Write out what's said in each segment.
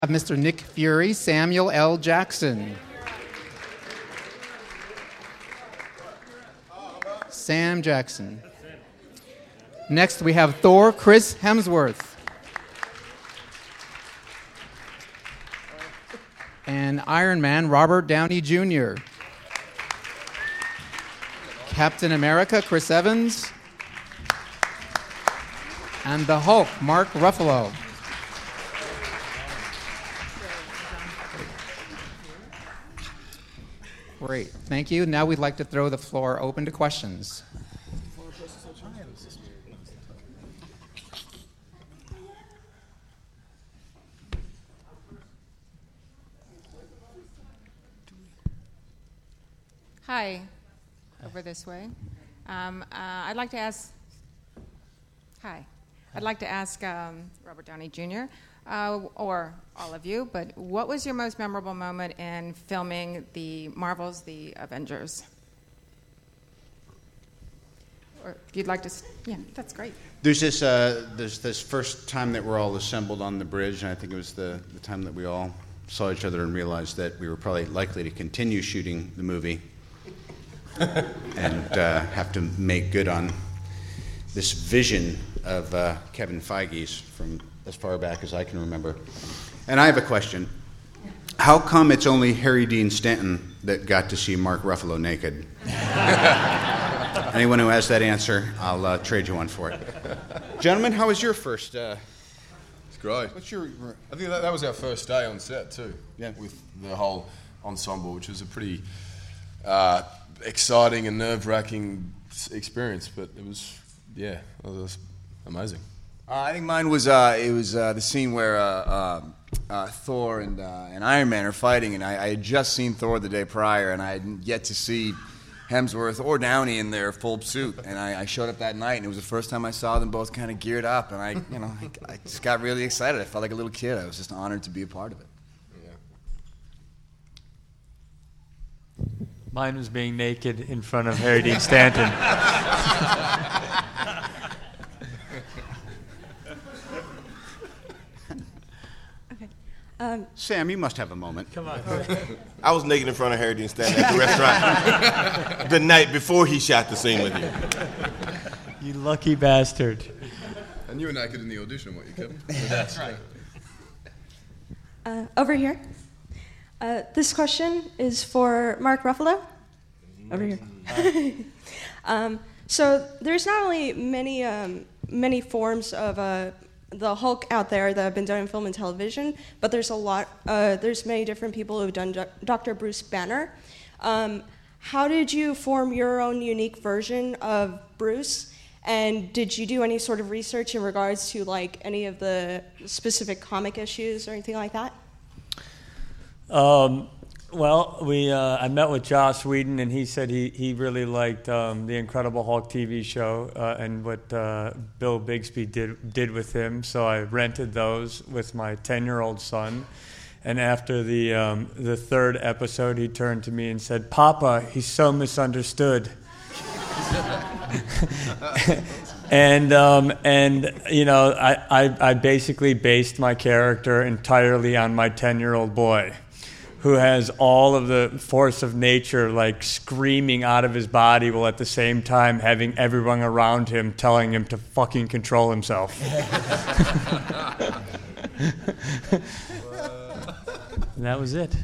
Mr. Nick Fury, Samuel L. Jackson. Sam Jackson. Next, we have Thor, Chris Hemsworth. And Iron Man, Robert Downey Jr. Captain America, Chris Evans. And the Hulk, Mark Ruffalo. Great, thank you. Now we'd like to throw the floor open to questions. Hi, over this way. I'd like to ask Robert Downey Jr., or all of you, but what was your most memorable moment in filming the Marvels, the Avengers? Or if you'd like to, yeah, that's great. There's this first time that we're all assembled on the bridge, and I think it was the time that we all saw each other and realized that we were probably likely to continue shooting the movie and have to make good on this vision of Kevin Feige's from as far back as I can remember. And I have a question. How come it's only Harry Dean Stanton that got to see Mark Ruffalo naked? Anyone who has that answer, I'll trade you one for it. Gentlemen, how was your first... It's great. I think that was our first day on set too. Yeah. With the whole ensemble, which was a pretty exciting and nerve-wracking experience, but it was amazing. I think mine was the scene where Thor and Iron Man are fighting, and I had just seen Thor the day prior, and I hadn't yet to see Hemsworth or Downey in their full suit, and I showed up that night, and it was the first time I saw them both kind of geared up, and I just got really excited. I felt like a little kid. I was just honored to be a part of it. Yeah. Mine was being naked in front of Harry Dean Stanton. Sam, you must have a moment. Come on. I was naked in front of Harry Dean Stanton at the restaurant the night before he shot the scene with you. You lucky bastard. And you were naked in the audition, weren't you, Kevin? That's right. Over here. This question is for Mark Ruffalo. Over here. So there's not only many forms of the Hulk out there that have been done in film and television, but there's there's many different people who have done Dr. Bruce Banner. How did you form your own unique version of Bruce? And did you do any sort of research in regards to like any of the specific comic issues or anything like that? Well, I met with Joss Whedon, and he said he really liked the Incredible Hulk TV show and what Bill Bixby did with him. So I rented those with my 10-year-old son. And after the third episode, he turned to me and said, "Papa, he's so misunderstood." And I basically based my character entirely on my 10-year-old boy, who has all of the force of nature like screaming out of his body while at the same time having everyone around him telling him to fucking control himself. And that was it.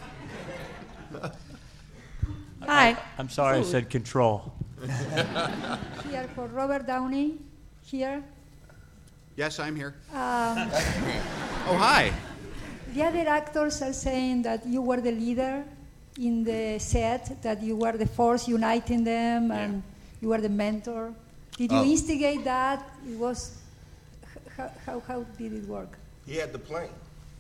Hi. I'm sorry I said control. Here for Robert Downey. Here. Yes, I'm here. Oh, hi. The other actors are saying that you were the leader in the set, that you were the force uniting them, and you were the mentor. Did you instigate that? It was how did it work? He had the plane.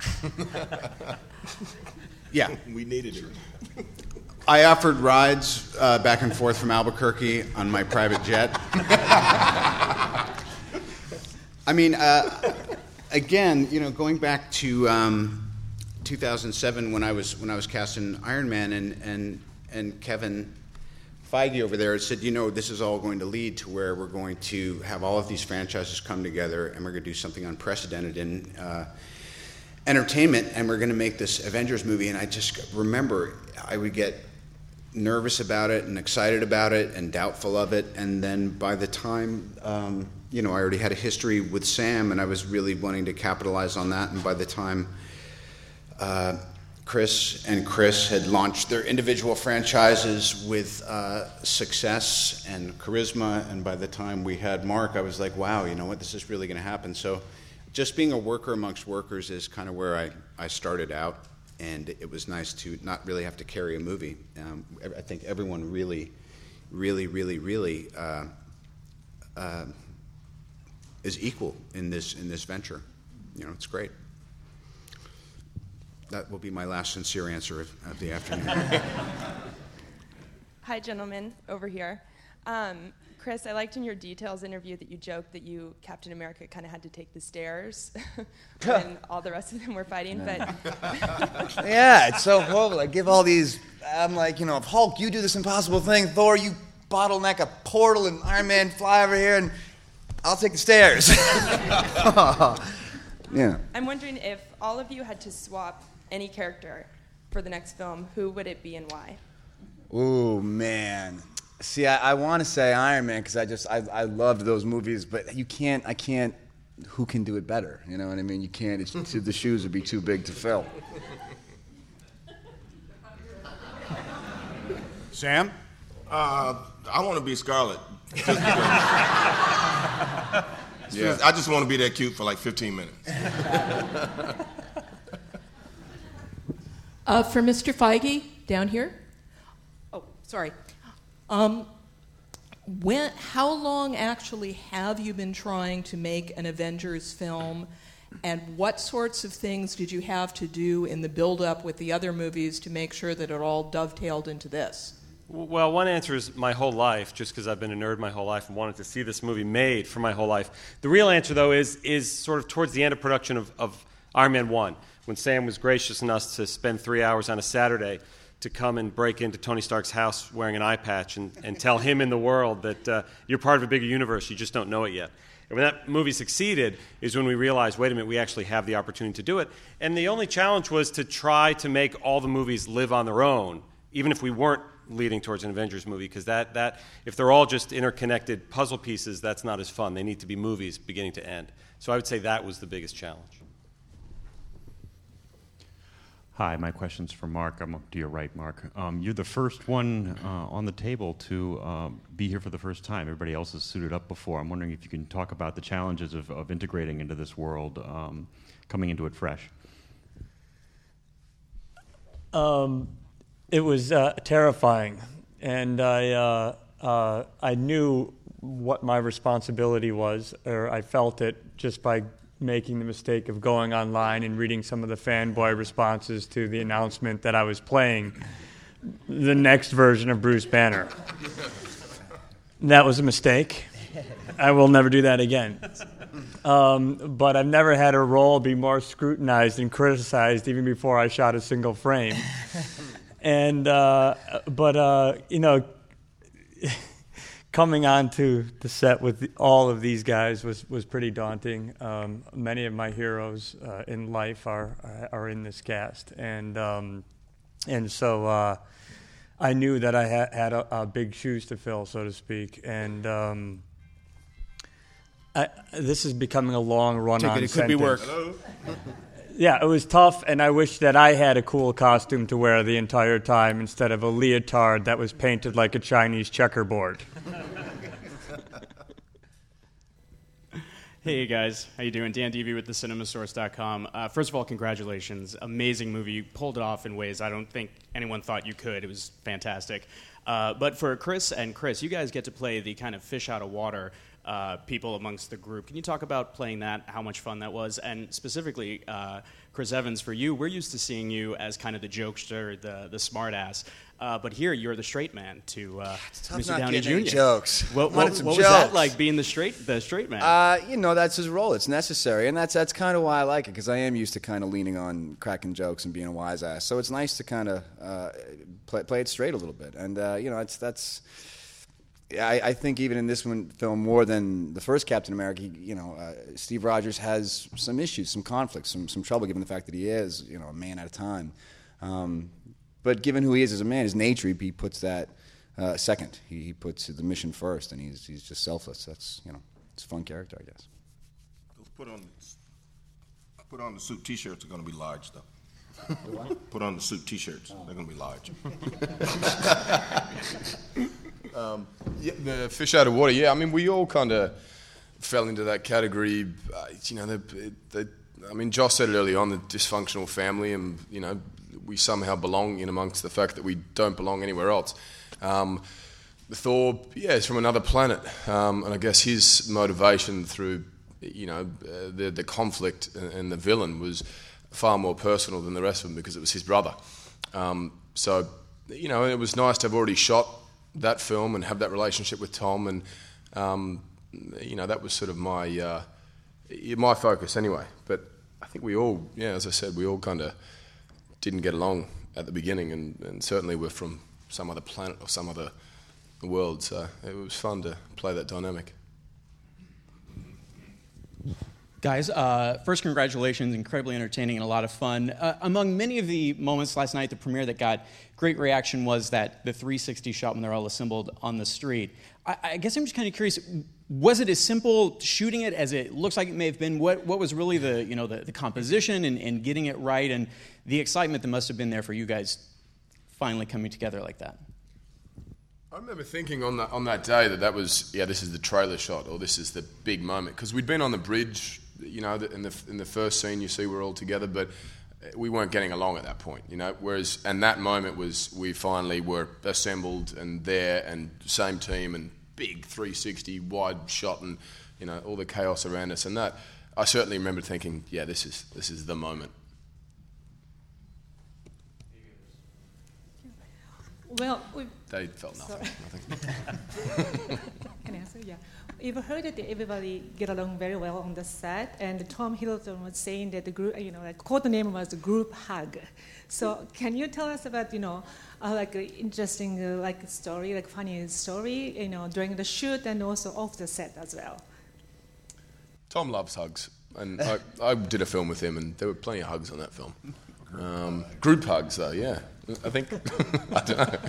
Yeah. We needed it. I offered rides back and forth from Albuquerque on my private jet. I mean, again, going back to 2007 when I was cast in Iron Man, and Kevin Feige over there said, this is all going to lead to where we're going to have all of these franchises come together, and we're going to do something unprecedented. entertainment, and we're going to make this Avengers movie. And I just remember I would get nervous about it and excited about it and doubtful of it. And then by the time, I already had a history with Sam, and I was really wanting to capitalize on that. And by the time Chris had launched their individual franchises with success and charisma, and by the time we had Mark, I was like, wow, you know what, this is really going to happen. So just being a worker amongst workers is kind of where I started out, and it was nice to not really have to carry a movie. I think everyone really is equal in this venture. It's great. That will be my last sincere answer of the afternoon. Hi, gentlemen, over here. Chris, I liked in your details interview that you joked that you, Captain America, kind of had to take the stairs when all the rest of them were fighting. But yeah, it's so horrible. I give all these, I'm like, if Hulk, you do this impossible thing, Thor, you bottleneck a portal, and Iron Man fly over here, and I'll take the stairs. Yeah. I'm wondering if all of you had to swap any character for the next film, who would it be and why? Oh, man. See, I want to say Iron Man because I loved those movies, but I can't, who can do it better? You know what I mean? You can't, the shoes would be too big to fill. Sam? I want to be Scarlet. I just want to be that cute for like 15 minutes. For Mr. Feige, down here. Oh, sorry. How long actually have you been trying to make an Avengers film, and what sorts of things did you have to do in the build-up with the other movies to make sure that it all dovetailed into this? Well, one answer is my whole life, just because I've been a nerd my whole life and wanted to see this movie made for my whole life. The real answer, though, is sort of towards the end of production of Iron Man 1, when Sam was gracious enough to spend 3 hours on a Saturday to come and break into Tony Stark's house wearing an eye patch and tell him in the world that you're part of a bigger universe, you just don't know it yet. And when that movie succeeded is when we realized, wait a minute, we actually have the opportunity to do it. And the only challenge was to try to make all the movies live on their own, even if we weren't leading towards an Avengers movie, because that if they're all just interconnected puzzle pieces, that's not as fun. They need to be movies beginning to end. So I would say that was the biggest challenge. Hi, my question's for Mark. I'm up to your right, Mark. You're the first one on the table to be here for the first time. Everybody else has suited up before. I'm wondering if you can talk about the challenges of integrating into this world, coming into it fresh. It was terrifying, and I knew what my responsibility was, or I felt it just by making the mistake of going online and reading some of the fanboy responses to the announcement that I was playing the next version of Bruce Banner. That was a mistake. I will never do that again. But I've never had a role be more scrutinized and criticized even before I shot a single frame. And coming onto the set with all of these guys was pretty daunting. Many of my heroes in life are in this cast, and so I knew that I had a big shoes to fill, so to speak, and. This is becoming a long run-on sentence. It could be work. Yeah, it was tough, and I wish that I had a cool costume to wear the entire time instead of a leotard that was painted like a Chinese checkerboard. Hey guys, how you doing? Dan Devey with thecinemassource.com. First of all, congratulations. Amazing movie. You pulled it off in ways I don't think anyone thought you could. It was fantastic. But for Chris, you guys get to play the kind of fish out of water people amongst the group. Can you talk about playing that, how much fun that was? And specifically, Chris Evans, for you, we're used to seeing you as kind of the jokester, the smart ass. But here, you're the straight man to Mr. Downey Jr. Jokes. What was that like, being the straight man? That's his role. It's necessary, and that's kind of why I like it, because I am used to kind of leaning on cracking jokes and being a wise ass. So it's nice to kind of play it straight a little bit, and I think even in this film more than the first Captain America, Steve Rogers has some issues, some conflicts, some trouble, given the fact that he is, a man at a time. But given who he is as a man, his nature, he puts that second. He puts the mission first, and he's just selfless. That's it's a fun character, I guess. Put on the suit T-shirts are going to be large, though. Put on the suit T-shirts. They're going to be large. The fish out of water. Yeah, I mean, we all kind of fell into that category. Josh said it early on, the dysfunctional family, and we somehow belong in amongst the fact that we don't belong anywhere else. Thor, is from another planet, and I guess his motivation through the conflict and the villain was far more personal than the rest of them because it was his brother. So it was nice to have already shot that film and have that relationship with Tom, and that was sort of my focus anyway. But I think we all, as I said, we all kind of didn't get along at the beginning, and certainly we're from some other planet or some other world, so it was fun to play that dynamic. Guys, first, congratulations. Incredibly entertaining and a lot of fun. Among many of the moments last night at the premiere that got great reaction was the 360 shot when they're all assembled on the street. I guess I'm just kind of curious, was it as simple shooting it as it looks like it may have been? What was really the composition and getting it right, and the excitement that must have been there for you guys finally coming together like that? I remember thinking on that day that was, this is the trailer shot, or this is the big moment, because we'd been on the bridge, in the first scene you see we're all together, but we weren't getting along at that point, whereas, and that moment was, we finally were assembled and there, and same team, and big 360 wide shot, and all the chaos around us, and that, I certainly remember thinking, this is the moment. Well, they felt nothing. Can I answer? Yeah. We've heard that everybody get along very well on the set, and Tom Hiddleston was saying that the group, code name was the group hug. So, can you tell us about, interesting, story, funny story, during the shoot and also off the set as well? Tom loves hugs, and I did a film with him, and there were plenty of hugs on that film. Group hugs, though, yeah. I think, I don't know.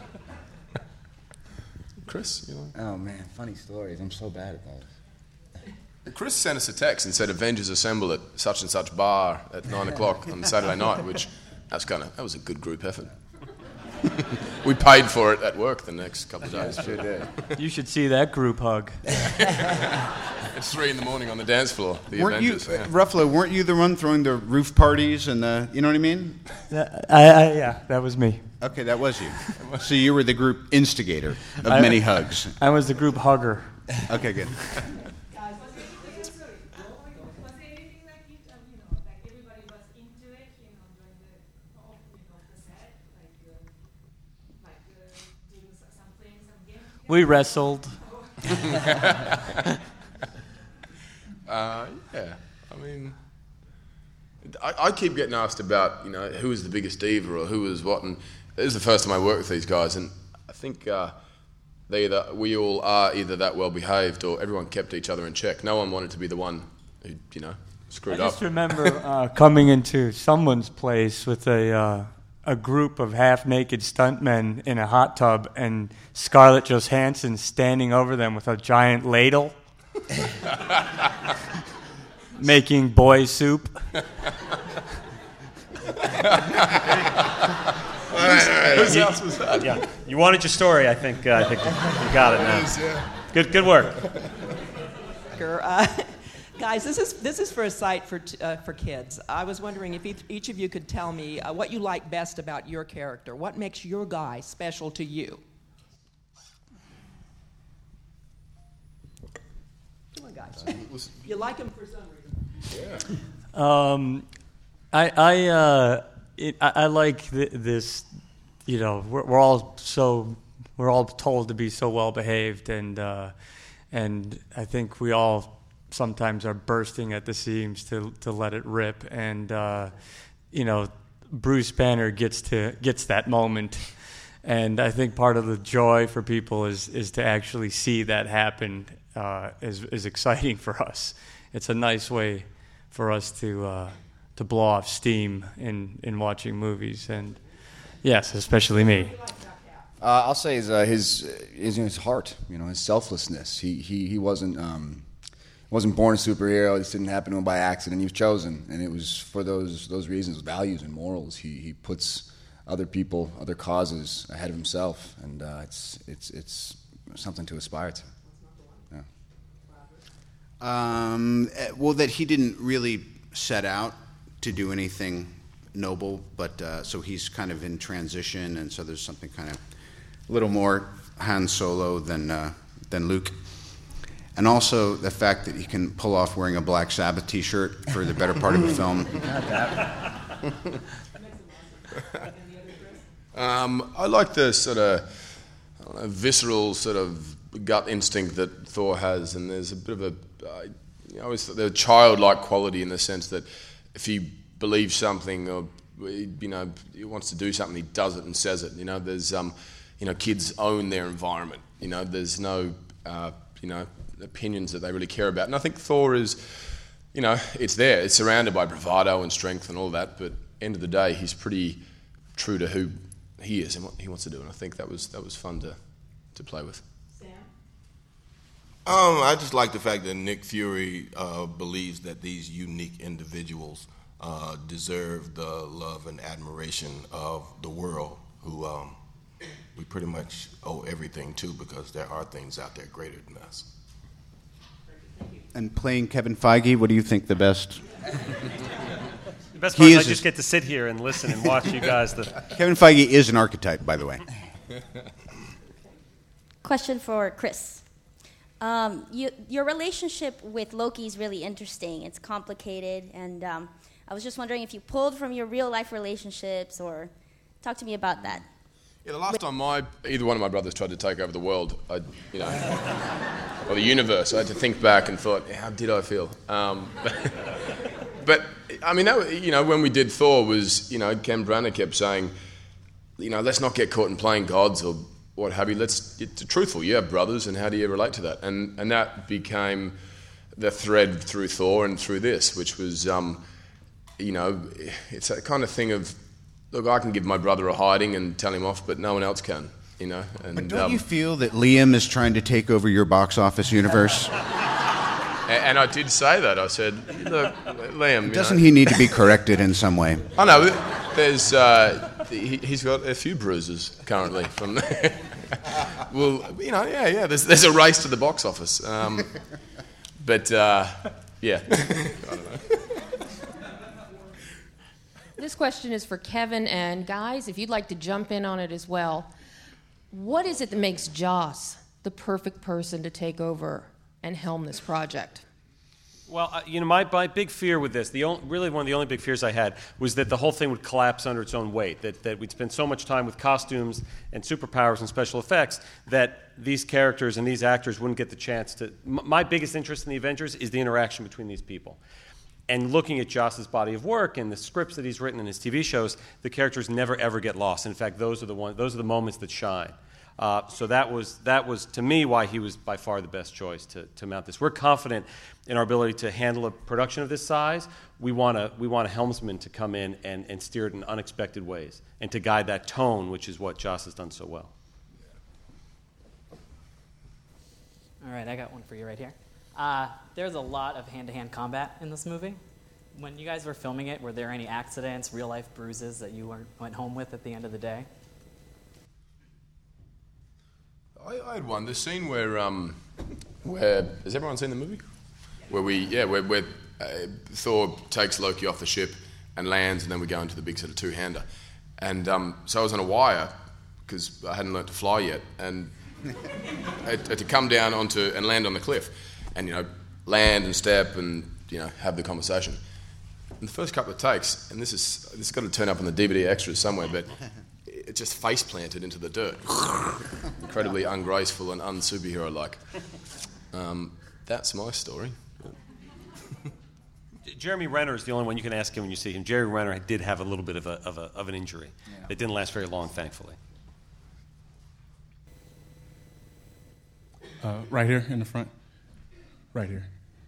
Chris, Oh, man, funny stories. I'm so bad at those. Chris sent us a text and said, Avengers assemble at such and such bar at 9 o'clock on Saturday night, which that was a good group effort. We paid for it at work the next couple of days. Sure did. You should see that group hug. It's 3 a.m. on the dance floor. Ruffalo, weren't you the one throwing the roof parties and the, you know what I mean? Yeah, that was me. Okay, that was you. So you were the group instigator of many hugs. I was the group hugger. Okay, good. We wrestled. I mean, I keep getting asked about, who was the biggest diva or who was what, and this is the first time I worked with these guys, and I think we all are either that well behaved or everyone kept each other in check. No one wanted to be the one who, screwed up. I just remember coming into someone's place with a group of half-naked stuntmen in a hot tub, and Scarlett Johansson standing over them with a giant ladle, making boy soup. Whose house was that? Yeah, you wanted your story. I think you got it now. Good work. Guys, this is for a site for kids. I was wondering if each of you could tell me what you like best about your character. What makes your guy special to you? Come on, guys. You like him for some reason. Yeah. I like this. We're all told to be so well behaved, and I think we all sometimes are bursting at the seams to let it rip, and Bruce Banner gets that moment, And I think part of the joy for people is to actually see that happen is exciting for us. It's a nice way for us to blow off steam in watching movies, and yes, especially me. I'll say his heart, his selflessness. He wasn't born a superhero. This didn't happen to him by accident. He was chosen, and it was for those reasons, values and morals. He puts other people, other causes ahead of himself, and it's something to aspire to. Yeah. Well, that he didn't really set out to do anything noble, but so he's kind of in transition, and so there's something kind of a little more Han Solo than Luke. And also the fact that he can pull off wearing a Black Sabbath T-shirt for the better part of the film. I like the sort of visceral sort of gut instinct that Thor has, and there's a bit of I always thought there's a childlike quality in the sense that if he believes something or he wants to do something, he does it and says it. There's kids own their environment. There's no opinions that they really care about, and I think Thor is, it's there. It's surrounded by bravado and strength and all that, but end of the day, he's pretty true to who he is and what he wants to do, and I think that was fun to play with. I just like the fact that Nick Fury believes that these unique individuals deserve the love and admiration of the world, who we pretty much owe everything to, because there are things out there greater than us. And playing Kevin Feige, what do you think the best? The best part is I just get to sit here and listen and watch you guys. Kevin Feige is an archetype, by the way. Question for Chris. Your relationship with Loki is really interesting. It's complicated, and I was just wondering if you pulled from your real-life relationships, or talk to me about that. Yeah, the last time either one of my brothers tried to take over the world, or the universe, I had to think back and thought, how did I feel? But I mean, when we did Thor, was Ken Branagh kept saying, let's not get caught in playing gods or what have you. Let's get truthful. You have brothers, and how do you relate to that? And that became the thread through Thor and through this, which was, it's that kind of thing of, look, I can give my brother a hiding and tell him off, but no one else can, And, but don't you feel that Liam is trying to take over your box office universe? And I did say that. I said, look, Liam... Doesn't he need to be corrected in some way? I know. There's... he's got a few bruises currently from there. Well, there's a race to the box office. But, yeah. I don't know. This question is for Kevin, and guys, if you'd like to jump in on it as well. What is it that makes Joss the perfect person to take over and helm this project? Well, my big fear with this, really one of the only big fears I had, was that the whole thing would collapse under its own weight, that we'd spend so much time with costumes and superpowers and special effects that these characters and these actors wouldn't get the chance to... My biggest interest in the Avengers is the interaction between these people. And looking at Joss's body of work and the scripts that he's written in his TV shows, the characters never ever get lost. In fact, those are the moments that shine. So that was to me why he was by far the best choice to mount this. We're confident in our ability to handle a production of this size. We want a helmsman to come in and steer it in unexpected ways and to guide that tone, which is what Joss has done so well. All right, I got one for you right here. There's a lot of hand-to-hand combat in this movie. When you guys were filming it, were there any accidents, real-life bruises that you went home with at the end of the day? I had one. The scene where has everyone seen the movie? Where Thor takes Loki off the ship and lands, and then we go into the big sort of two-hander. And so I was on a wire because I hadn't learnt to fly yet, and I had to come down and land on the cliff. And, land and step and, have the conversation. In the first couple of takes, and this has got to turn up on the DVD extras somewhere, but it just face planted into the dirt. Incredibly ungraceful and un-superhero-like. That's my story. Jeremy Renner is the only one you can ask him when you see him. Jeremy Renner did have a little bit of an injury. Yeah. It didn't last very long, thankfully. Right here in the front. Right here.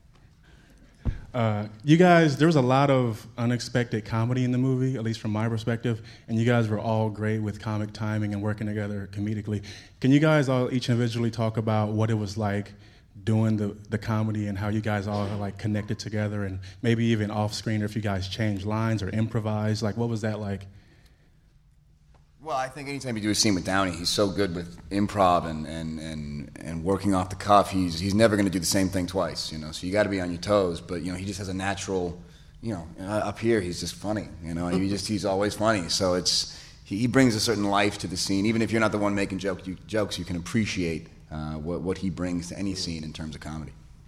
You guys, there was a lot of unexpected comedy in the movie, at least from my perspective, and you guys were all great with comic timing and working together comedically. Can you guys all each individually talk about what it was like doing the comedy and how you guys all like connected together, and maybe even off screen, or if you guys changed lines or improvised? Like, what was that like? Well, I think anytime you do a scene with Downey, he's so good with improv and working off the cuff. He's never going to do the same thing twice, you know. So you got to be on your toes. But he just has a natural, up here he's just funny, he's always funny. So he brings a certain life to the scene. Even if you're not the one making jokes, you can appreciate what he brings to any scene in terms of comedy.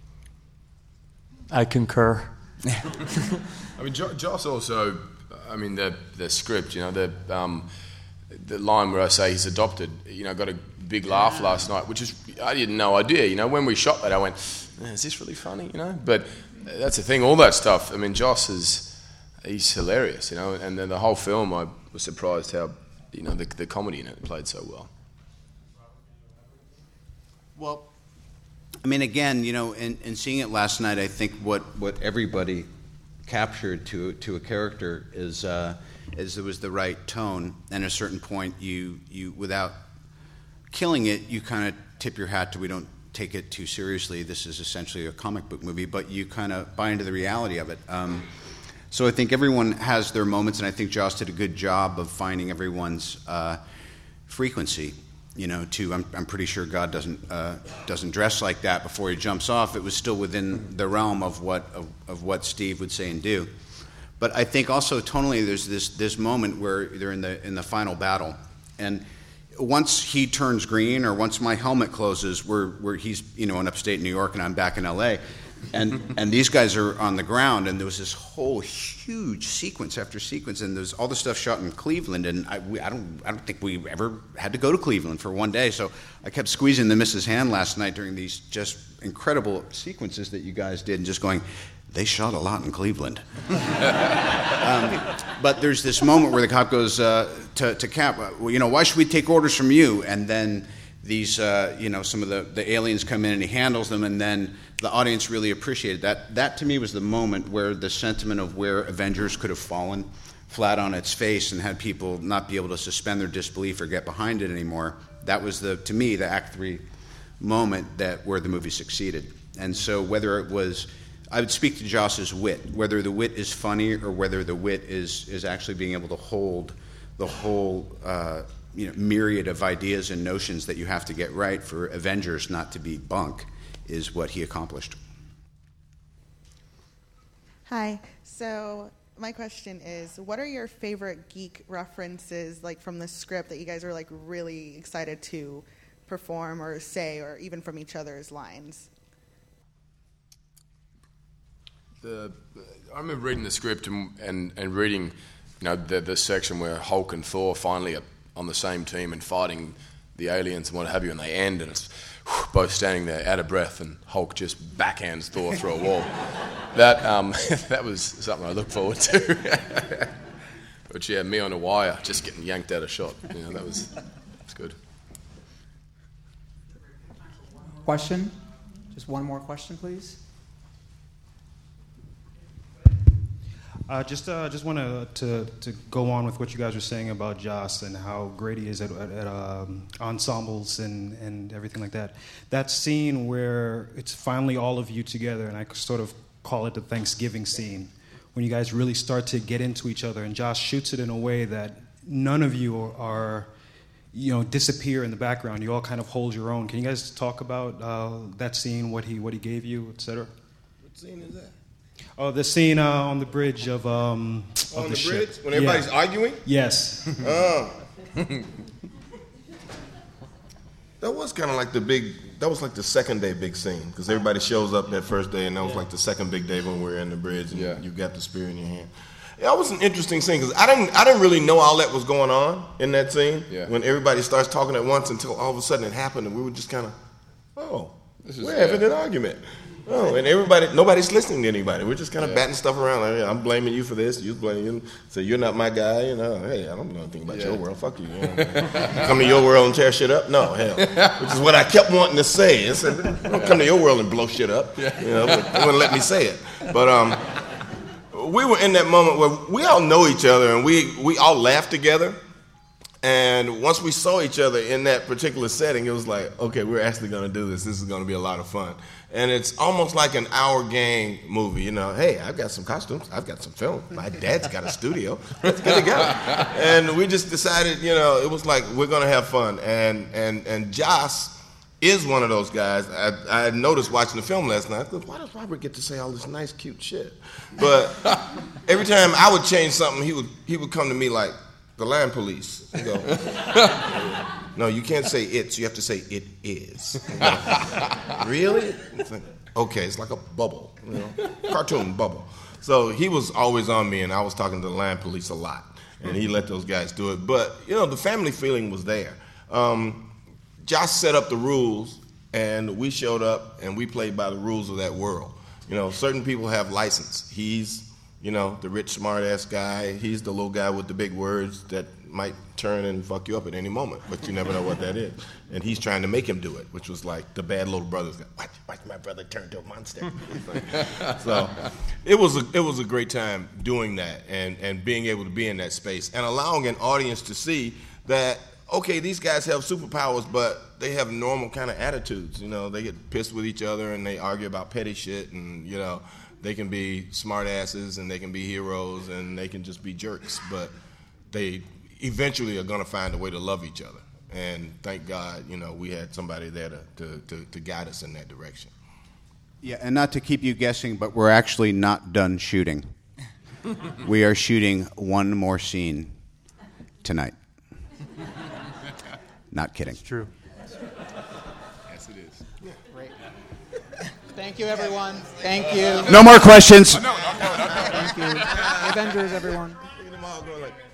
I concur. I mean, Joss also, the script, the line where I say he's adopted, got a big laugh last night, which is, I had no idea. When we shot that, I went, is this really funny, But that's the thing, all that stuff. I mean, Joss he's hilarious, and then the whole film, I was surprised how, the comedy in it played so well. Well, I mean, again, in seeing it last night, I think what everybody captured to a character is there was the right tone, and at a certain point, you without killing it, you kind of tip your hat to, we don't take it too seriously. This is essentially a comic book movie, but you kind of buy into the reality of it. So I think everyone has their moments, and I think Joss did a good job of finding everyone's frequency. I'm pretty sure God doesn't dress like that before he jumps off. It was still within the realm of what Steve would say and do. But I think also tonally, there's this moment where they're in the final battle, and once he turns green, or once my helmet closes, where he's in upstate New York and I'm back in L.A., and these guys are on the ground, and there was this whole huge sequence after sequence, and there's all the stuff shot in Cleveland, and I don't think we ever had to go to Cleveland for one day, so I kept squeezing the missus' hand last night during these just incredible sequences that you guys did, and just going, they shot a lot in Cleveland. But there's this moment where the cop goes to Cap, why should we take orders from you? And then these, some of the aliens come in and he handles them, and then the audience really appreciated that. That to me was the moment where the sentiment of where Avengers could have fallen flat on its face and had people not be able to suspend their disbelief or get behind it anymore. That was to me, the Act 3 moment where the movie succeeded. And so whether it was, I would speak to Joss's wit, whether the wit is funny or whether the wit is actually being able to hold the whole myriad of ideas and notions that you have to get right for Avengers not to be bunk, is what he accomplished. Hi. So my question is, what are your favorite geek references, like from the script, that you guys are like really excited to perform or say, or even from each other's lines? I remember reading the script and reading, the section where Hulk and Thor finally are on the same team and fighting the aliens and what have you, and they end, and it's both standing there out of breath, and Hulk just backhands Thor through a wall. That was something I look forward to. But yeah, me on a wire, just getting yanked out of shot. That was good. Question? Just one more question, please. Just want to go on with what you guys were saying about Joss and how great he is at ensembles and everything like that. That scene where it's finally all of you together, and I sort of call it the Thanksgiving scene, when you guys really start to get into each other, and Joss shoots it in a way that none of you are disappear in the background. You all kind of hold your own. Can you guys talk about that scene, what he gave you, etc.? What scene is that? Oh, the scene on the bridge of on the bridge ship. when everybody's arguing. Yes. Oh. That was kind of like that was like the second day big scene, because everybody shows up that first day, and that was like the second big day when we were in the bridge, and you got the spear in your hand. That was an interesting scene, because I didn't really know all that was going on in that scene. Yeah. When everybody starts talking at once until all of a sudden it happened, and we were just kind of, we're having an argument. Oh, and nobody's listening to anybody. We're just kind of batting stuff around. Like, hey, I'm blaming you for this. You blaming you. So you're not my guy. Hey, I don't know anything about your world. Fuck you. Come to your world and tear shit up? No, hell. Which is what I kept wanting to say. I said, don't come to your world and blow shit up. But they wouldn't let me say it. But we were in that moment where we all know each other and we all laugh together. And once we saw each other in that particular setting, it was like, okay, we're actually going to do this. This is going to be a lot of fun. And it's almost like an Our Gang movie. Hey, I've got some costumes. I've got some film. My dad's got a studio. Let's get together. And we just decided, it was like, we're going to have fun. And Joss is one of those guys. I noticed watching the film last night, I thought, why does Robert get to say all this nice, cute shit? But every time I would change something, he would come to me like, the land police. You go, no, you can't say it's. You have to say it is. Really? It's like, okay, it's like a bubble, cartoon bubble. So he was always on me, and I was talking to the land police a lot, and he let those guys do it. But the family feeling was there. Josh set up the rules, and we showed up, and we played by the rules of that world. Certain people have license. He's the rich, smart-ass guy. He's the little guy with the big words that might turn and fuck you up at any moment, but you never know what that is. And he's trying to make him do it, which was like the bad little brother's guy. Watch my brother turn to a monster. So it was a great time doing that and being able to be in that space and allowing an audience to see that, okay, these guys have superpowers, but they have normal kind of attitudes. They get pissed with each other and they argue about petty shit and, they can be smart asses and they can be heroes and they can just be jerks, but they eventually are going to find a way to love each other. And thank God, we had somebody there to guide us in that direction. Yeah, and not to keep you guessing, but we're actually not done shooting. We are shooting one more scene tonight. Not kidding. It's true. Yes, it is. Great. Thank you, everyone. Thank you. No more questions. Thank you. Avengers, everyone. Look at them all going like...